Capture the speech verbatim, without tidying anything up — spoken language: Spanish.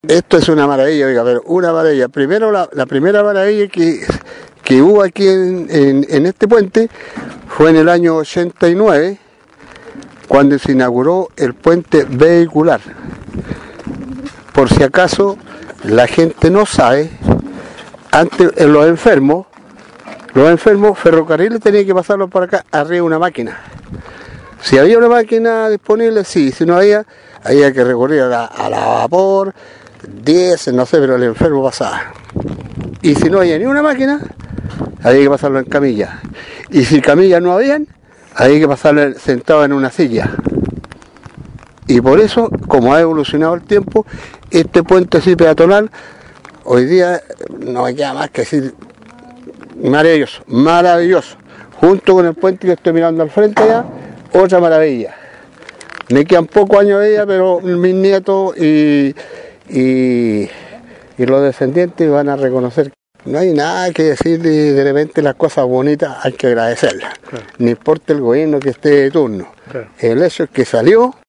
Esto es una maravilla, oiga, pero una maravilla. Primero, la, la primera maravilla que, que hubo aquí en, en, en este puente fue en el año ochenta y nueve, cuando se inauguró el puente vehicular. Por si acaso la gente no sabe, antes en los enfermos, los enfermos, ferrocarriles tenían que pasarlos por acá, arriba de una máquina. Si había una máquina disponible, sí, si no había, había que recurrir a la, a la vapor, diésel, no sé, pero el enfermo pasaba. Y si no había ni una máquina, había que pasarlo en camilla. Y si camillas no habían, había que pasarlo sentado en una silla. Y por eso, como ha evolucionado el tiempo, este puente así peatonal, hoy día no me queda más que decir maravilloso, maravilloso. Junto con el puente que estoy mirando al frente allá, otra maravilla. Me quedan pocos años de ella, pero mis nietos y, y, y los descendientes van a reconocer. No hay nada que decir, y de repente las cosas bonitas hay que agradecerlas. Claro. No importa el gobierno que esté de turno. Claro. El hecho es que salió